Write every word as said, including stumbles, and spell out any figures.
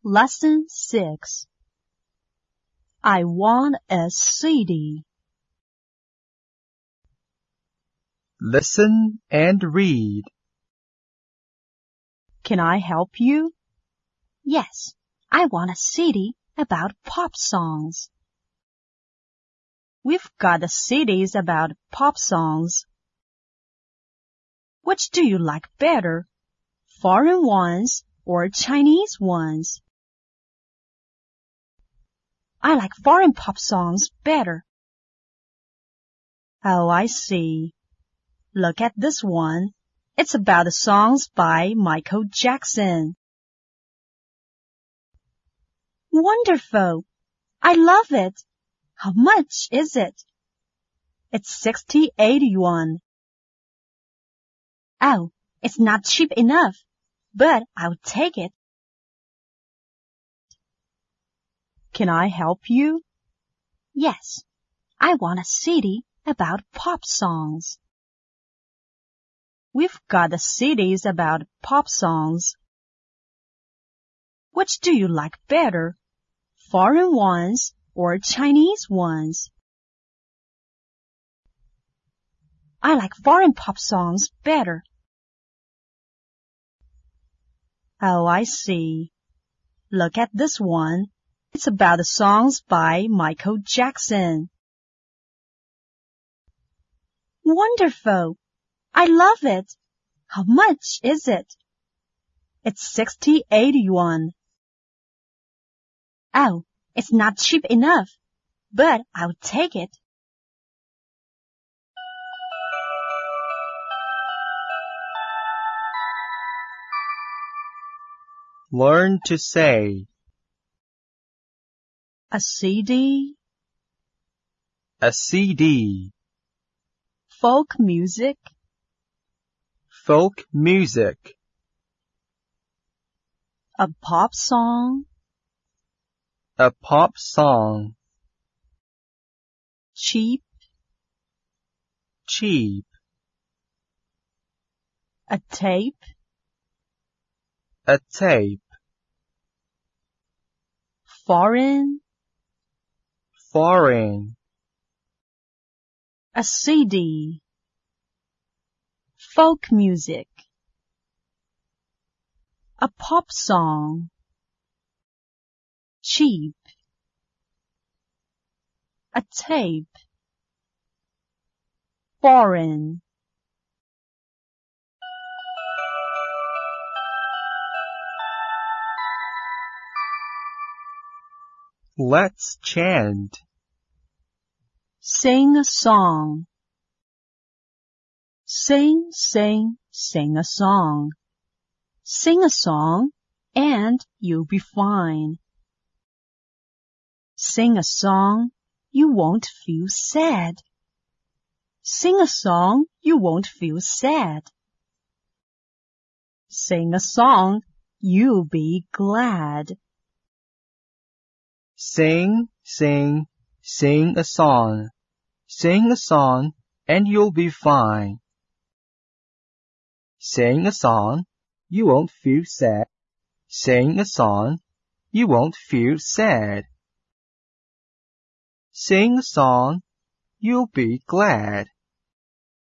Lesson six. I want a city. Listen and read. Can I help you? Yes, I want a city about pop songs. We've got the cities about pop songs. Which do you like better, foreign ones or Chinese ones? I like foreign pop songs better. Oh, I see. Look at this one. It's about the songs by Michael Jackson. Wonderful! I love it. How much is it? It's sixty-eight yuan. Oh, it's not cheap enough, but I'll take it. Can I help you? Yes, I want a city about pop songs. We've got the cities about pop songs. Which do you like better, foreign ones or Chinese ones? I like foreign pop songs better. Oh, I see. Look at this one. It's about the songs by Michael Jackson. Wonderful! I love it. How much is it? It's sixty-eight yuan. Oh, it's not cheap enough, but I'll take it. Learn to say. A C D. A C D. Folk music. Folk music. A pop song. A pop song. Cheap. Cheap. A tape. A tape. Foreign. Foreign. A C D. Folk music. A pop song. Cheap. A tape. Foreign. Let's chant. Sing a song. Sing, sing, sing a song. Sing a song and you'll be fine. Sing a song, you won't feel sad. Sing a song, you won't feel sad. Sing a song, you'll be glad. Sing, sing, sing a song. Sing a song and you'll be fine. Sing a song, you won't feel sad. Sing a song, you won't feel sad. Sing a song, you'll be glad.